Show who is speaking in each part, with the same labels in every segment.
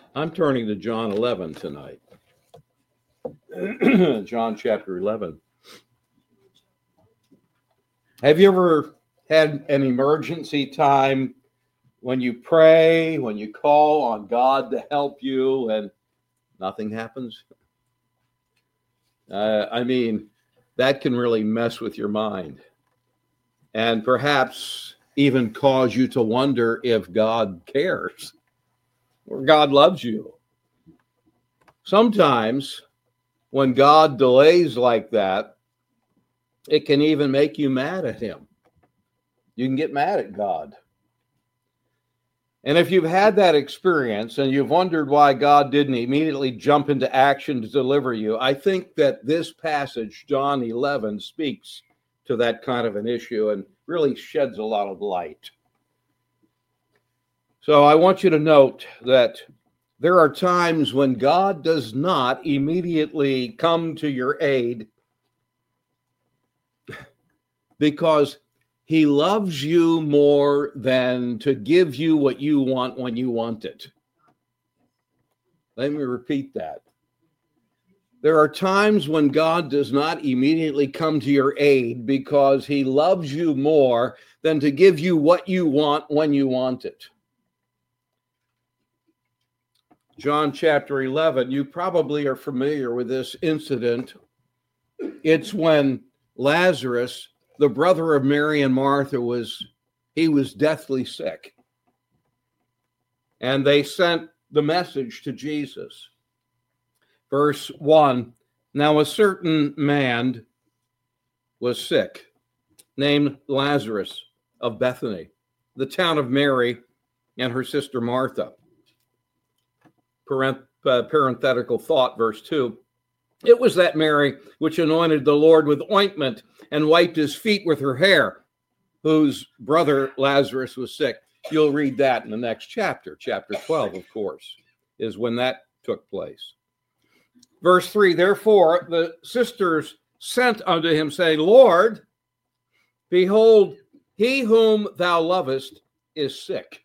Speaker 1: I'm turning to John 11 tonight. John chapter 11. Have you ever had an emergency time when you pray, when you call on God to help you and nothing happens? That can really mess with your mind and perhaps even cause you to wonder if God cares or God loves you. Sometimes when God delays like that, it can even make you mad at him. You can get mad at God. And if you've had that experience and you've wondered why God didn't immediately jump into action to deliver you, I think that this passage, John 11, speaks to that kind of an issue and really sheds a lot of light. So I want you to note that there are times when God does not immediately come to your aid because he loves you more than to give you what you want when you want it. Let me repeat that. There are times when God does not immediately come to your aid because he loves you more than to give you what you want when you want it. John chapter 11, you probably are familiar with this incident. It's when Lazarus, the brother of Mary and Martha, was deathly sick. And they sent the message to Jesus. Verse 1, now a certain man was sick, named Lazarus of Bethany, the town of Mary and her sister Martha. Parenthetical thought, verse 2. It was that Mary which anointed the Lord with ointment and wiped his feet with her hair, whose brother Lazarus was sick. You'll read that in the next chapter. Chapter 12, of course, is when that took place. Verse 3, therefore the sisters sent unto him, saying, Lord, behold, he whom thou lovest is sick.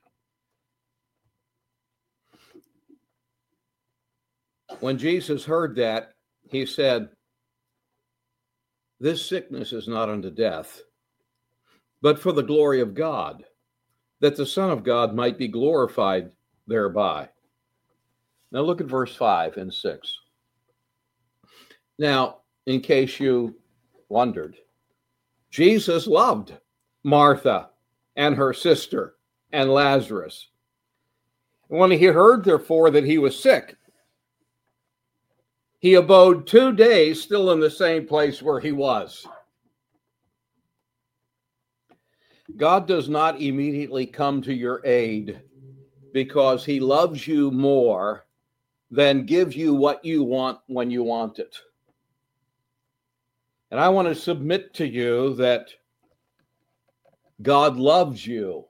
Speaker 1: When Jesus heard that, he said, this sickness is not unto death, but for the glory of God, that the Son of God might be glorified thereby. Now look at verse 5 and 6. Now, in case you wondered, Jesus loved Martha and her sister and Lazarus. When he heard, therefore, that he was sick, he abode 2 days still in the same place where he was. God does not immediately come to your aid because he loves you more than give you what you want when you want it. And I want to submit to you that God loves you.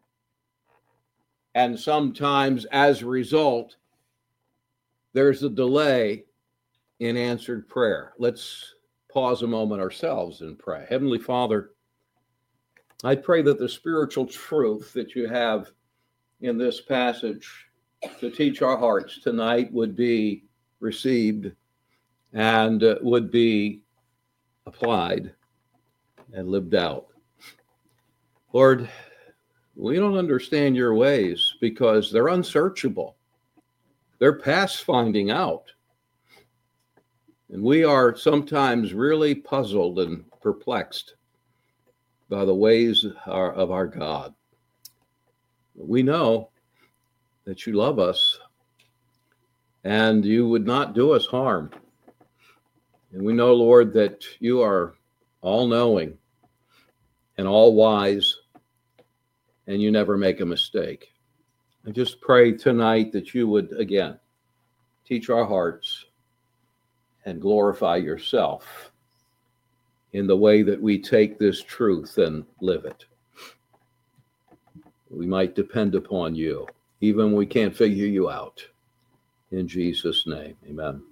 Speaker 1: And sometimes as a result, there's a delay in answered prayer. Let's pause a moment ourselves and pray. Heavenly Father, I pray that the spiritual truth that you have in this passage to teach our hearts tonight would be received and would be applied and lived out. Lord, we don't understand your ways because they're unsearchable. They're past finding out. And we are sometimes really puzzled and perplexed by the ways of our God. We know that you love us and you would not do us harm. And we know, Lord, that you are all-knowing and all-wise, and you never make a mistake. I just pray tonight that you would, again, teach our hearts and glorify yourself in the way that we take this truth and live it. We might depend upon you, even when we can't figure you out. In Jesus' name, amen.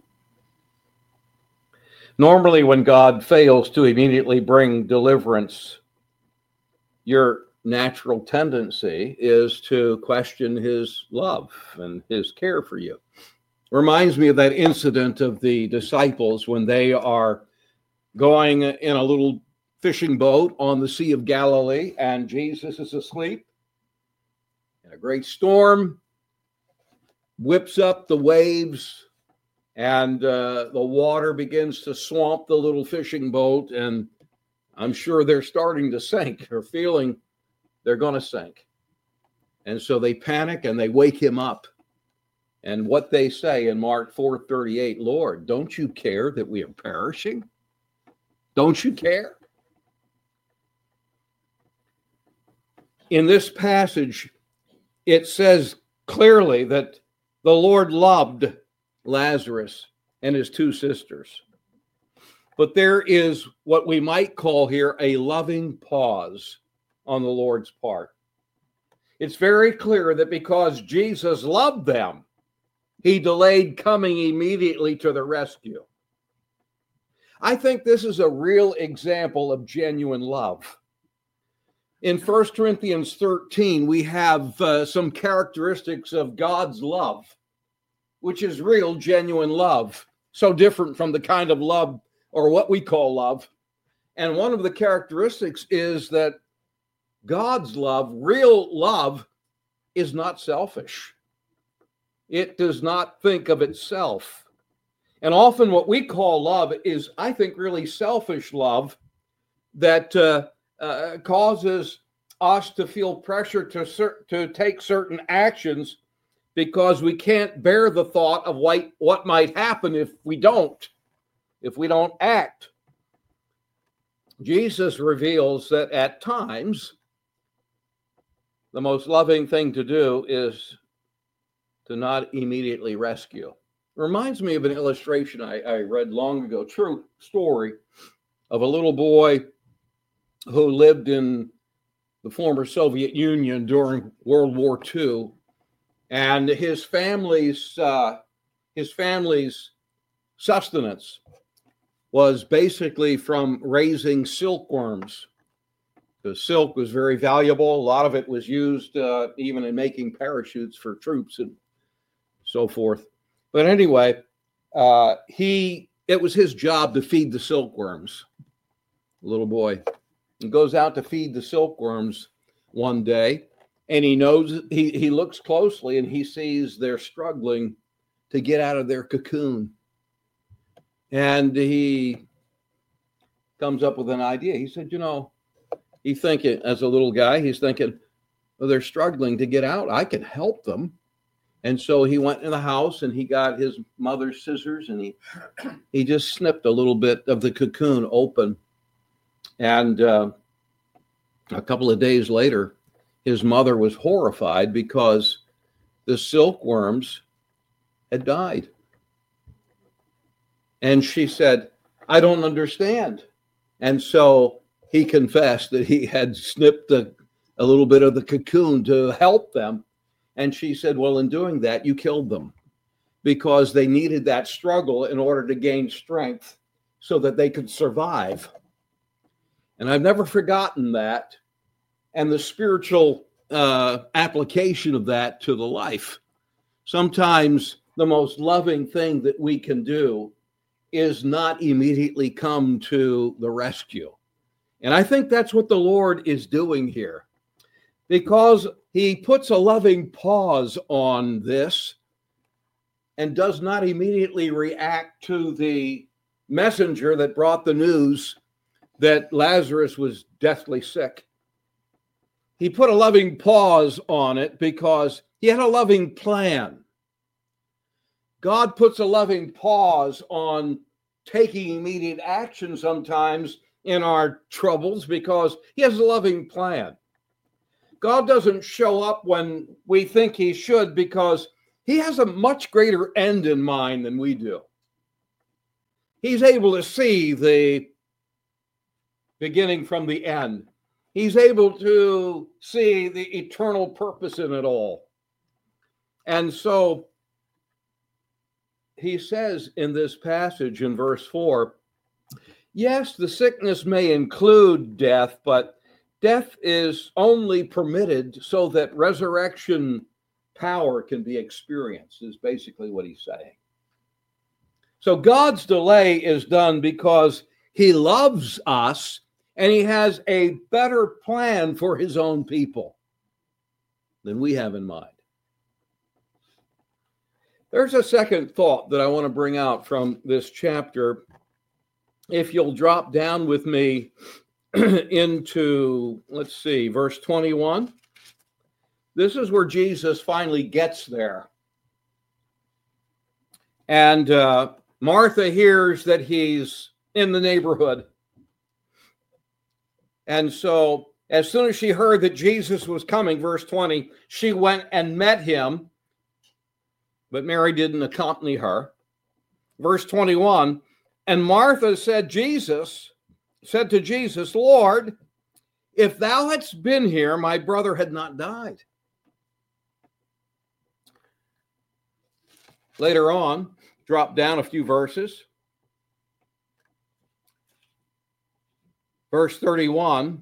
Speaker 1: Normally, when God fails to immediately bring deliverance, your natural tendency is to question his love and his care for you. Reminds me of that incident of the disciples when they are going in a little fishing boat on the Sea of Galilee, and Jesus is asleep. And a great storm whips up the waves, and the water begins to swamp the little fishing boat, and I'm sure they're starting to sink, or feeling they're going to sink. And so they panic and they wake him up. And what they say in Mark 4:38, Lord, don't you care that we are perishing? Don't you care? In this passage, it says clearly that the Lord loved Lazarus and his two sisters. But there is what we might call here a loving pause on the Lord's part. It's very clear that because Jesus loved them, he delayed coming immediately to the rescue. I think this is a real example of genuine love. In 1 Corinthians 13, we have some characteristics of God's love, which is real, genuine love. So different from the kind of love, or what we call love. And one of the characteristics is that God's love, real love, is not selfish. It does not think of itself. And often what we call love is, I think, really selfish love that causes us to feel pressure to take certain actions because we can't bear the thought of what might happen if we don't act. Jesus reveals that at times, the most loving thing to do is to not immediately rescue. It reminds me of an illustration I read long ago, true story, of a little boy who lived in the former Soviet Union during World War II, and his family's sustenance was basically from raising silkworms. The silk was very valuable. A lot of it was used even in making parachutes for troops and so forth. But anyway, it was his job to feed the silkworms. Little boy, he goes out to feed the silkworms one day, and he looks closely and he sees they're struggling to get out of their cocoon. And he comes up with an idea. He said, he's thinking, as a little guy, he's thinking, well, they're struggling to get out. I can help them. And so he went in the house and he got his mother's scissors and he just snipped a little bit of the cocoon open. And a couple of days later, his mother was horrified because the silkworms had died. And she said, I don't understand. And so he confessed that he had snipped a little bit of the cocoon to help them. And she said, well, in doing that, you killed them because they needed that struggle in order to gain strength so that they could survive. And I've never forgotten that and the spiritual application of that to the life. Sometimes the most loving thing that we can do is not immediately come to the rescue. And I think that's what the Lord is doing here, because he puts a loving pause on this and does not immediately react to the messenger that brought the news that Lazarus was deathly sick. He put a loving pause on it because he had a loving plan. God puts a loving pause on taking immediate action sometimes in our troubles because he has a loving plan. God doesn't show up when we think he should because he has a much greater end in mind than we do. He's able to see the beginning from the end. He's able to see the eternal purpose in it all. And so he says in this passage in verse 4, yes, the sickness may include death, but Death is only permitted so that resurrection power can be experienced, is basically what he's saying. So God's delay is done because he loves us and he has a better plan for his own people than we have in mind. There's a second thought that I want to bring out from this chapter. If you'll drop down with me into, let's see, verse 21. This is where Jesus finally gets there. And Martha hears that he's in the neighborhood. And so as soon as she heard that Jesus was coming, verse 20, she went and met him, but Mary didn't accompany her. Verse 21, and Martha said to Jesus, Lord, if thou hadst been here, my brother had not died. Later on, drop down a few verses. Verse 31,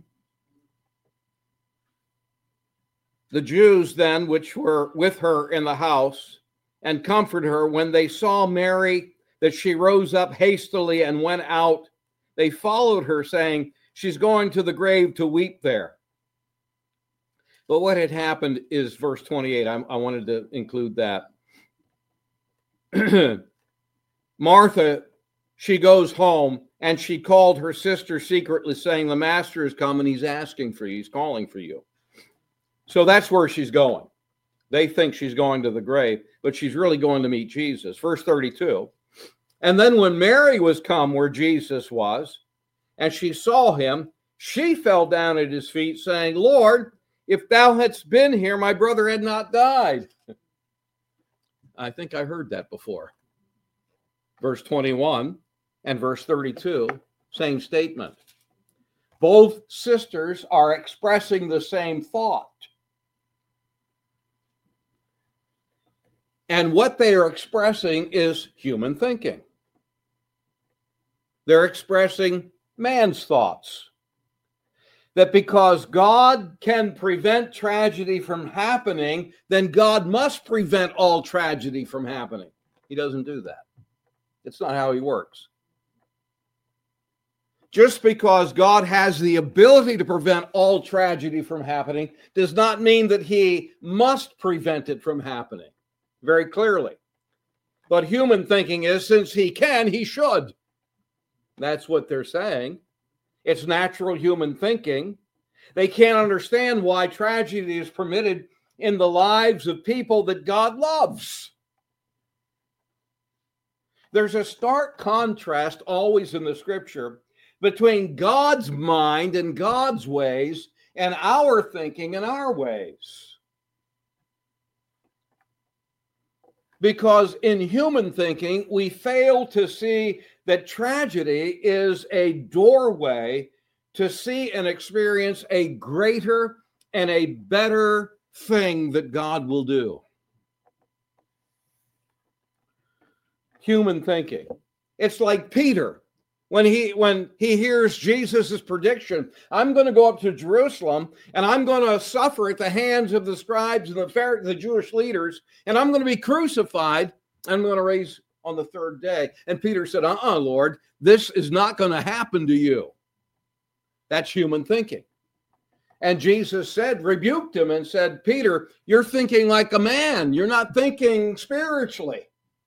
Speaker 1: the Jews then, which were with her in the house, and comforted her, when they saw Mary, that she rose up hastily and went out, they followed her, saying, she's going to the grave to weep there. But what had happened is verse 28. I wanted to include that. Martha, she goes home, and she called her sister secretly, saying, the master has come and he's asking for you. He's calling for you. So that's where she's going. They think she's going to the grave, but she's really going to meet Jesus. Verse 32. And then when Mary was come where Jesus was, and she saw him, she fell down at his feet, saying, Lord, if thou hadst been here, my brother had not died. I think I heard that before. Verse 21 and verse 32, same statement. Both sisters are expressing the same thought. And what they are expressing is human thinking. They're expressing man's thoughts. That because God can prevent tragedy from happening, then God must prevent all tragedy from happening. He doesn't do that. It's not how he works. Just because God has the ability to prevent all tragedy from happening does not mean that he must prevent it from happening. Very clearly. But human thinking is, since he can, he should. That's what they're saying. It's natural human thinking. They can't understand why tragedy is permitted in the lives of people that God loves. There's a stark contrast always in the scripture between God's mind and God's ways and our thinking and our ways. Because in human thinking, we fail to see that tragedy is a doorway to see and experience a greater and a better thing that God will do. Human thinking. It's like Peter when he hears Jesus' prediction, I'm going to go up to Jerusalem and I'm going to suffer at the hands of the scribes and the Jewish leaders, and I'm going to be crucified, and I'm going to raise on the third day. And Peter said, Lord, this is not going to happen to you. That's human thinking. And Jesus rebuked him and said, Peter, you're thinking like a man. You're not thinking spiritually.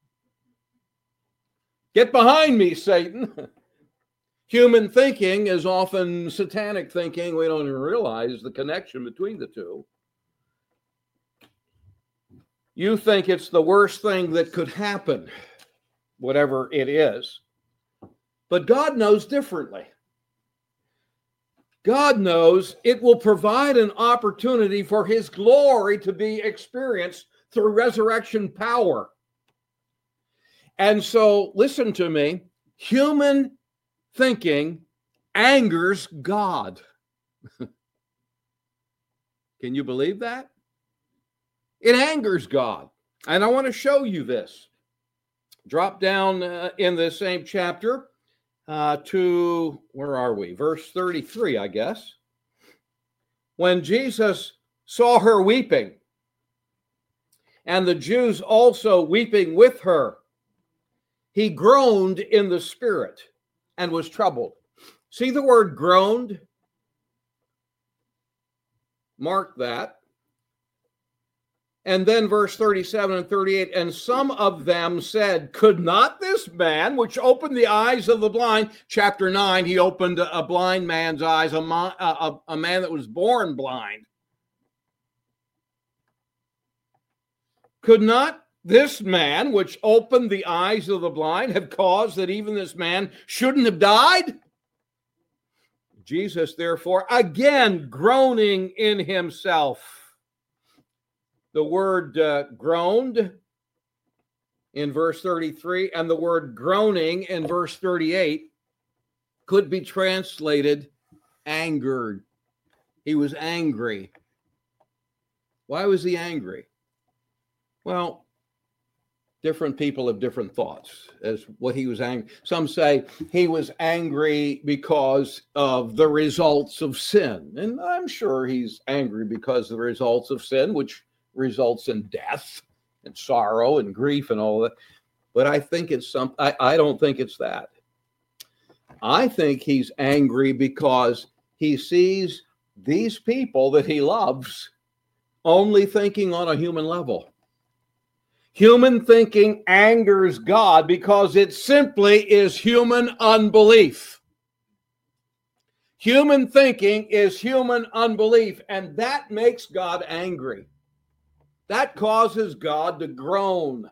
Speaker 1: Get behind me, Satan. Human thinking is often satanic thinking. We don't even realize the connection between the two. You think it's the worst thing that could happen, whatever it is. But God knows differently. God knows it will provide an opportunity for his glory to be experienced through resurrection power. And so, listen to me, human thinking angers God. Can you believe that? It angers God. And I want to show you this. Drop down in the same chapter to, where are we? Verse 33, I guess. when Jesus saw her weeping, and the Jews also weeping with her, he groaned in the spirit and was troubled. See the word groaned? Mark that. And then verse 37 and 38, and some of them said, could not this man, which opened the eyes of the blind, chapter 9, he opened a blind man's eyes, a man that was born blind. Could not this man, which opened the eyes of the blind, have caused that even this man shouldn't have died? Jesus, therefore, again groaning in himself. The word groaned in verse 33 and the word groaning in verse 38 could be translated angered. He was angry. Why was he angry? Well, different people have different thoughts as what he was angry. Some say he was angry because of the results of sin. And I'm sure he's angry because of the results of sin, which results in death and sorrow and grief and all that. But I think it's I don't think it's that. I think he's angry because he sees these people that he loves only thinking on a human level. Human thinking angers God because it simply is human unbelief. Human thinking is human unbelief, and that makes God angry. That causes God to groan.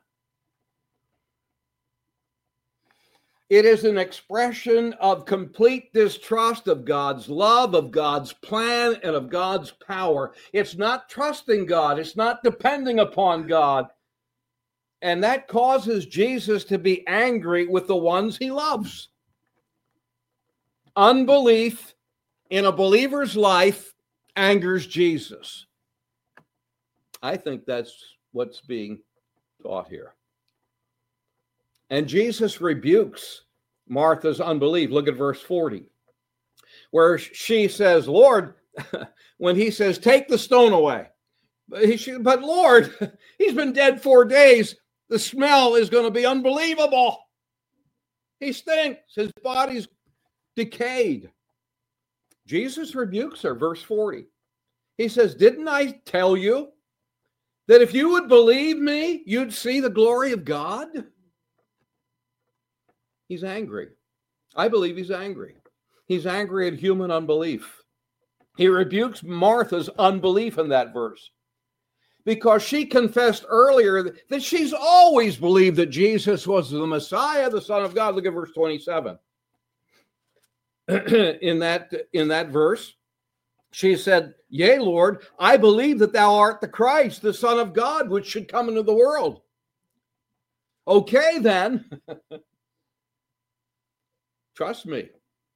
Speaker 1: It is an expression of complete distrust of God's love, of God's plan, and of God's power. It's not trusting God. It's not depending upon God. And that causes Jesus to be angry with the ones he loves. Unbelief in a believer's life angers Jesus. I think that's what's being taught here. And Jesus rebukes Martha's unbelief. Look at verse 40, where she says, Lord, when he says, take the stone away. But Lord, he's been dead 4 days. The smell is going to be unbelievable. He stinks. His body's decayed. Jesus rebukes her, verse 40. He says, didn't I tell you that if you would believe me, you'd see the glory of God? He's angry. I believe he's angry. He's angry at human unbelief. He rebukes Martha's unbelief in that verse because she confessed earlier that she's always believed that Jesus was the Messiah, the Son of God. Look at verse 27. In that verse, she said, yea, Lord, I believe that thou art the Christ, the Son of God, which should come into the world. Okay, then. Trust me.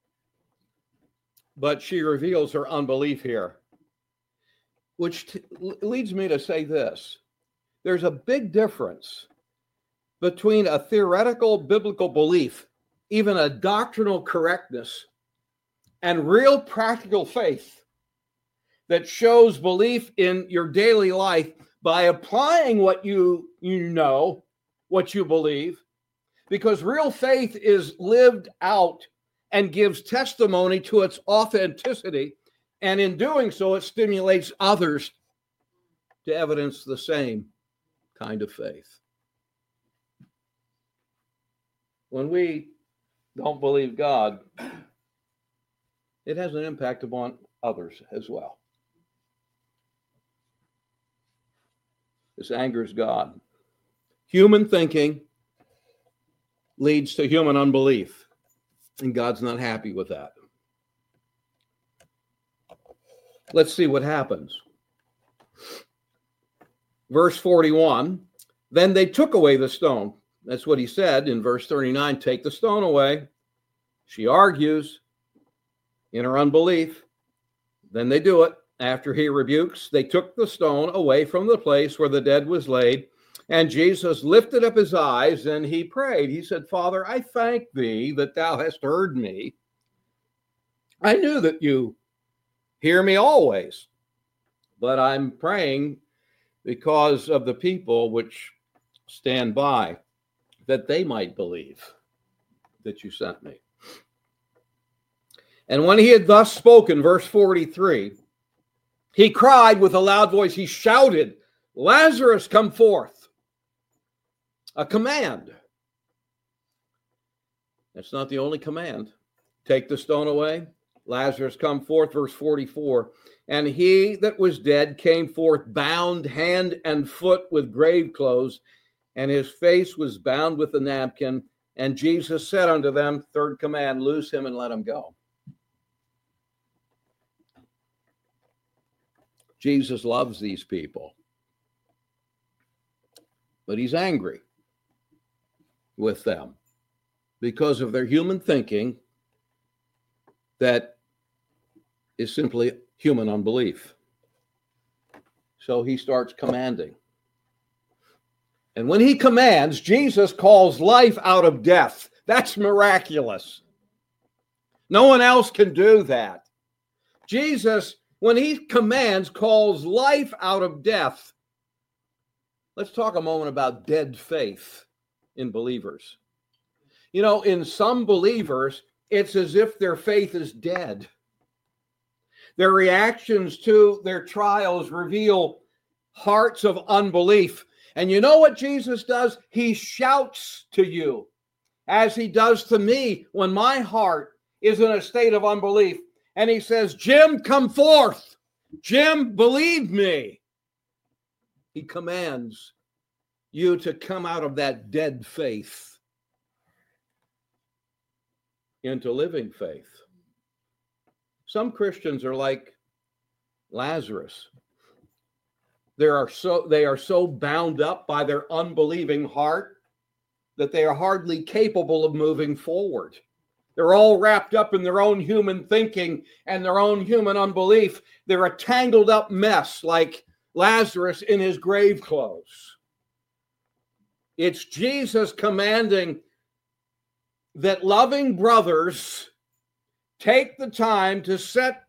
Speaker 1: But she reveals her unbelief here, which leads me to say this. There's a big difference between a theoretical biblical belief, even a doctrinal correctness, and real practical faith that shows belief in your daily life by applying what you know, what you believe, because real faith is lived out and gives testimony to its authenticity, and in doing so, it stimulates others to evidence the same kind of faith. When we don't believe God, it has an impact upon others as well. This angers God. Human thinking leads to human unbelief, and God's not happy with that. Let's see what happens. Verse 41, then they took away the stone. That's what he said in verse 39, take the stone away. She argues in her unbelief. Then they do it. After he rebukes, they took the stone away from the place where the dead was laid. And Jesus lifted up his eyes and he prayed. He said, Father, I thank thee that thou hast heard me. I knew that you hear me always, but I'm praying because of the people which stand by, that they might believe that you sent me. And when he had thus spoken, verse 43, he cried with a loud voice, he shouted, Lazarus, come forth. A command. That's not the only command. Take the stone away. Lazarus, come forth, verse 44. And he that was dead came forth, bound hand and foot with grave clothes, and his face was bound with a napkin. And Jesus said unto them, third command, loose him and let him go. Jesus loves these people, but he's angry with them because of their human thinking that is simply human unbelief. So he starts commanding. And when he commands, Jesus calls life out of death. That's miraculous. No one else can do that. Jesus, when he commands, calls life out of death. Let's talk a moment about dead faith in believers. You know, in some believers, it's as if their faith is dead. Their reactions to their trials reveal hearts of unbelief. And you know what Jesus does? He shouts to you, as he does to me when my heart is in a state of unbelief. And he says, Jim, come forth. Jim, believe me. He commands you to come out of that dead faith into living faith. Some Christians are like Lazarus. They are so bound up by their unbelieving heart that they are hardly capable of moving forward. They're all wrapped up in their own human thinking and their own human unbelief. They're a tangled up mess like Lazarus in his grave clothes. It's Jesus commanding that loving brothers take the time to set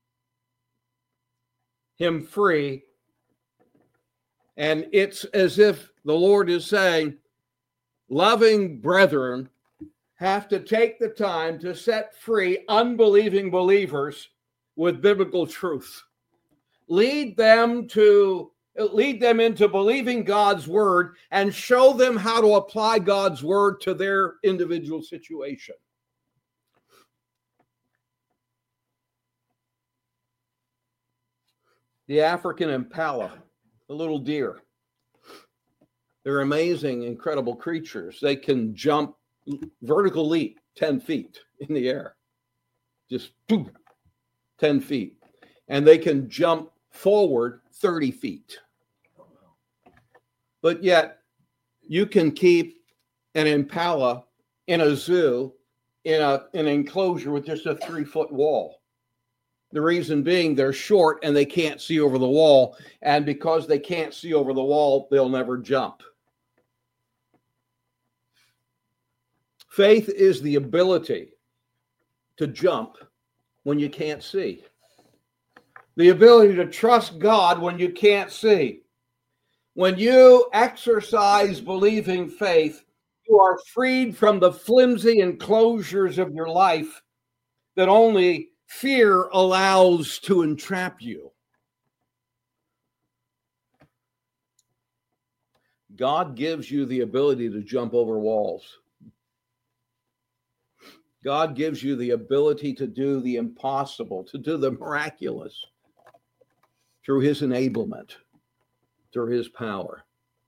Speaker 1: him free. And it's as if the Lord is saying, loving brethren have to take the time to set free unbelieving believers with biblical truth. Lead them into believing God's word and show them how to apply God's word to their individual situation. The African impala, the little deer, they're amazing, incredible creatures. They can jump vertical leap 10 feet in the air, just boom, 10 feet. And they can jump forward 30 feet. But yet you can keep an impala in a zoo in an enclosure with just a 3-foot wall. The reason being they're short and they can't see over the wall. And because they can't see over the wall, they'll never jump. Faith is the ability to jump when you can't see. The ability to trust God when you can't see. When you exercise believing faith, you are freed from the flimsy enclosures of your life that only fear allows to entrap you. God gives you the ability to jump over walls. God gives you the ability to do the impossible, to do the miraculous through his enablement, through his power.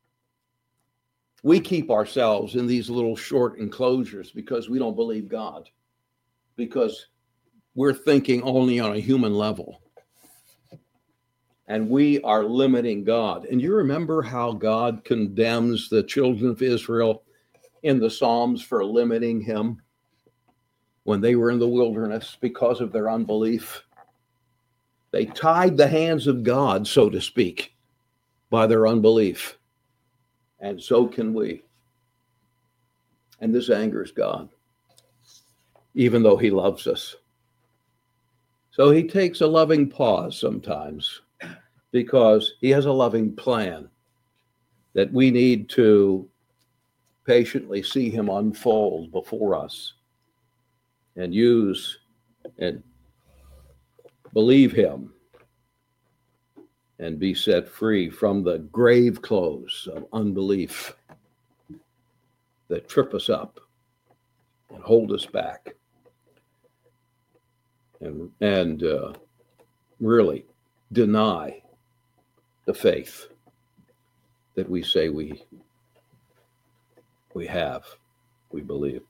Speaker 1: We keep ourselves in these little short enclosures because we don't believe God, because we're thinking only on a human level. And we are limiting God. And you remember how God condemns the children of Israel in the Psalms for limiting him when they were in the wilderness because of their unbelief. They tied the hands of God, so to speak, by their unbelief. And so can we. And this angers God, even though he loves us. So he takes a loving pause sometimes because he has a loving plan that we need to patiently see him unfold before us and use and believe him and be set free from the grave clothes of unbelief that trip us up and hold us back and really deny the faith that we say we have, we believe.